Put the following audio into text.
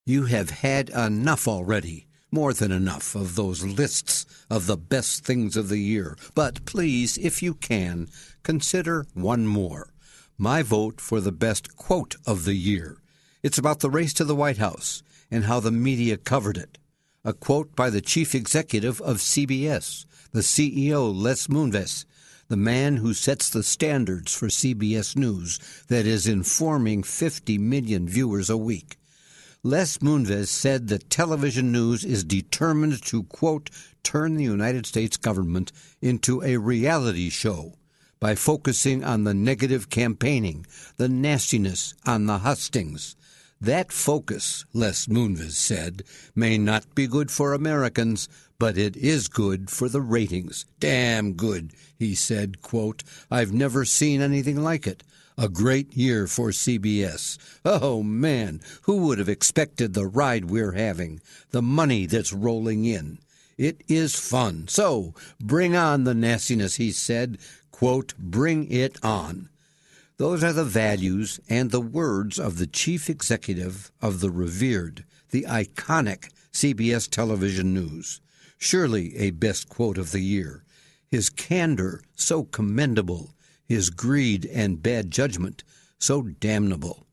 You have had enough already, more than enough of those lists of the best things of the year. But please, if you can, consider one more. My vote for the best quote of the year. It's about the race to the White House and how the media covered it. A quote by the chief executive of CBS, the CEO Les Moonves, the man who sets the standards for CBS News that is informing 50 million viewers a week. Les Moonves said that television news is determined to, quote, turn the United States government into a reality show by focusing on the negative campaigning, the nastiness, on the hustings. That focus, Les Moonves said, may not be good for Americans, but it is good for the ratings. Damn good, he said, quote, I've never seen anything like it. A great year for CBS. Oh, man, who would have expected the ride we're having, the money that's rolling in? It is fun. So bring on the nastiness, he said, quote, bring it on. Those are the values and the words of the chief executive of the revered, the iconic CBS Television News. Surely a best quote of the year. His candor so commendable, his greed and bad judgment so damnable.